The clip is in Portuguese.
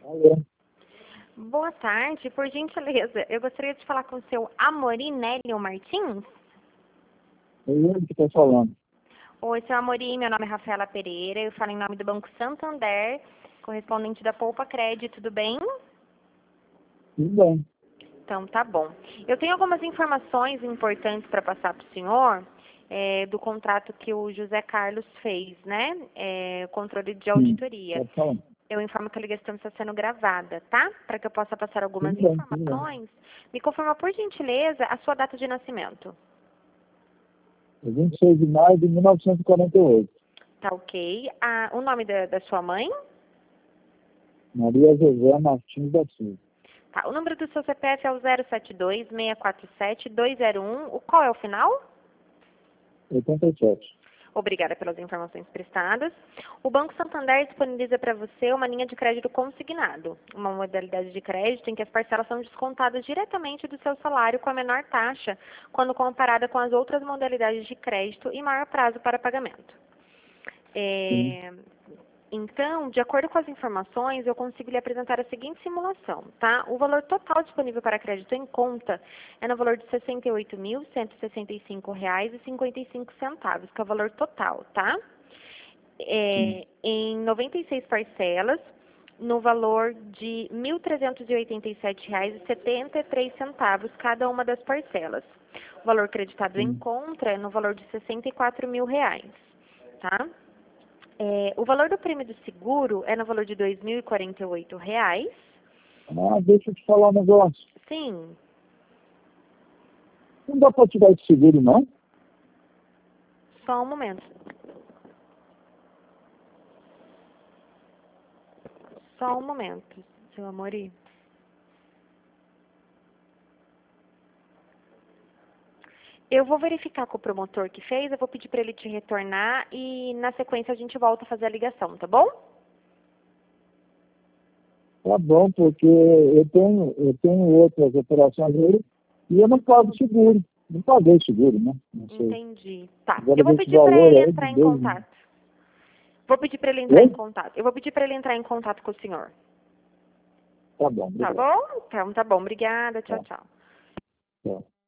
Alô? Boa tarde, por gentileza, eu gostaria de falar com o seu Amorim Nélio Martins. É ele que está falando. Oi, seu Amorim, meu nome é Rafaela Pereira, eu falo em nome do Banco Santander, correspondente da Poupa Crédito, tudo bem? Tudo bem. Então, tá bom. Eu tenho algumas informações importantes para passar para o senhor, do contrato que o José Carlos fez, né? Controle de Sim, auditoria. pode falar. Eu informo que a ligação está sendo gravada, tá? Para que eu possa passar algumas Tudo bem, tudo bem. informações. Me confirma, por gentileza, a sua data de nascimento. É 26 de maio de 1948. Tá ok. O nome da sua mãe? Maria José Martins da Silva. Tá. O número do seu CPF é o 072-647-201. Qual é o final? 87. Obrigada pelas informações prestadas. O Banco Santander disponibiliza para você uma linha de crédito consignado, uma modalidade de crédito em que as parcelas são descontadas diretamente do seu salário com a menor taxa, quando comparada com as outras modalidades de crédito e maior prazo para pagamento. Sim. Então, de acordo com as informações, eu consigo lhe apresentar a seguinte simulação, tá? O valor total disponível para crédito em conta é no valor de R$ 68.165,55, que é o valor total, tá? Em 96 parcelas, no valor de R$ 1.387,73 cada uma das parcelas. O valor creditado em Sim. conta é no valor de R$ 64 mil, tá? O valor do prêmio do seguro é no valor de R$ 2.048. Deixa eu te falar um negócio. Sim, Não dá para tirar esse seguro, não? só um momento. Só um momento, seu Amorim. Eu vou verificar com o promotor que fez, eu vou pedir para ele te retornar e na sequência a gente volta a fazer a ligação, tá bom? Tá bom, porque eu tenho outras operações aí e eu não pago seguro. Não paguei seguro, né? Não sei. Entendi. Tá. Agora Eu vou desse pedir para valor ele aí entrar de em 2 contato. Vou pedir para ele entrar em Oi? contato. Eu vou pedir para ele entrar em contato com o senhor. Tá bom, Tá obrigado. bom? Então, tá bom. Obrigada. Tchau, Tá, tchau. tá.